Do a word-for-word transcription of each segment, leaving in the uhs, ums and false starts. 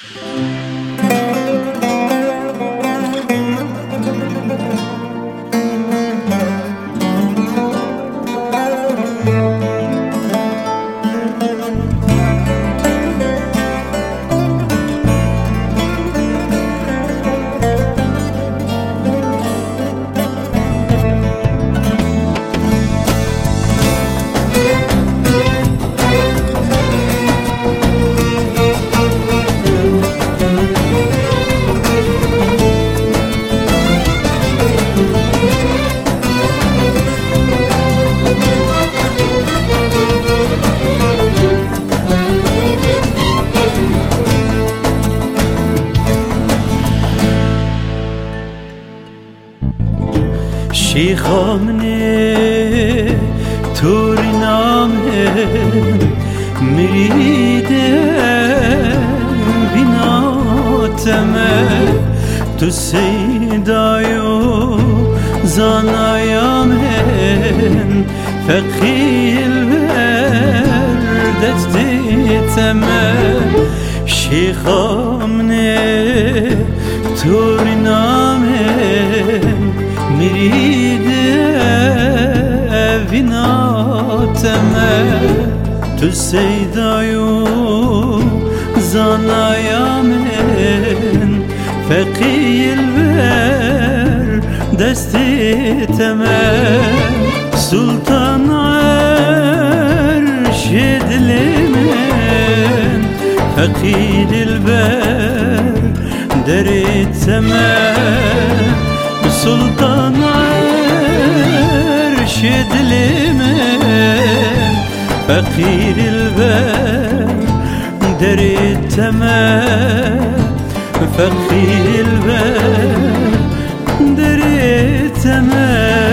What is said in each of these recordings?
شیخامنه تورنامه مریده بیناتمه تو سیدایو زانایامن فقیل بردت دیتمه شیخامنه تورنامه مريده vinateme tu seydayu zanayamen fekil ver destiteme sultan erşidlimen fekil ver deriteme sultan erşidlimen fakir ilber deriteme fakir ilber deriteme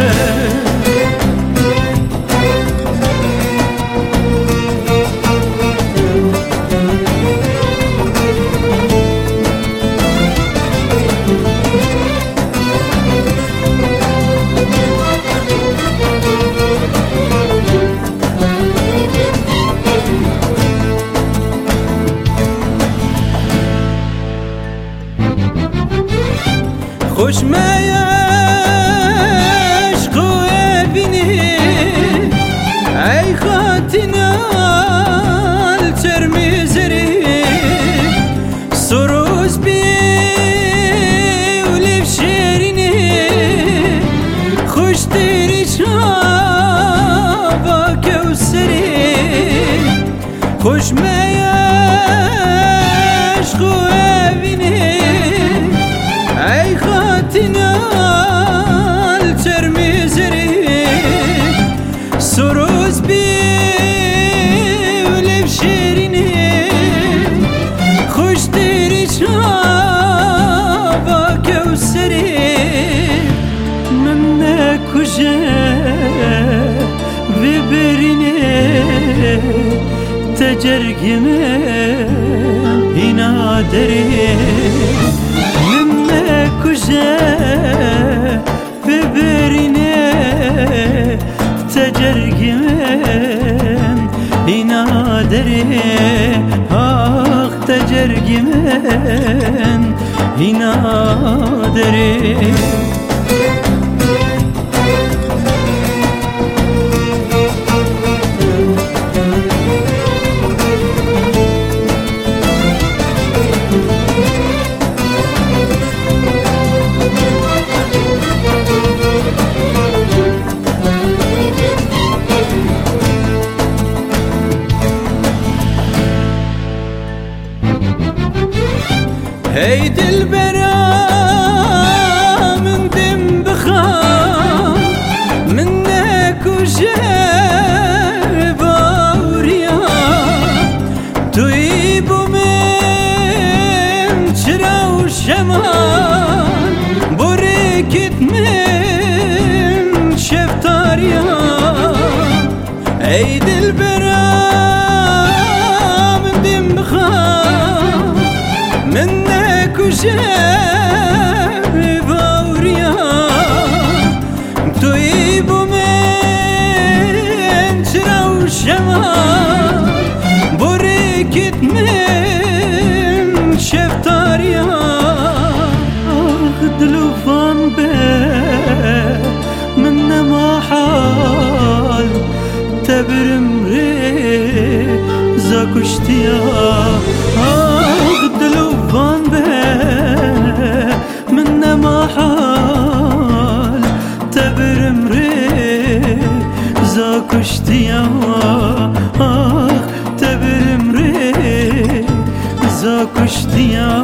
خوش میش خوی بینی ای خاتینال چرمیزری سروز بی ولیف شیرینی خوش دیری شابا کوسری خوش میش خوی بینی ای خاتینال چرمیزری سروز بی ولیف شیرینی خوش دیری شابا کوسری من نکجه ببرینه تجرگمه اینا دری کجا ببرینه تجرگمن اینا دری آخ تجرگمن اینا دری ای دل برا من دم بخوام من نکوشه باوریا توی بو من چرا و شمان برکت من شفتاریا ای دل برا من دم بخوام من کجا باوریا توی بو من چرا و شما برکت من شفتاریا کشتیا آخ تبرم ری زا کشتیا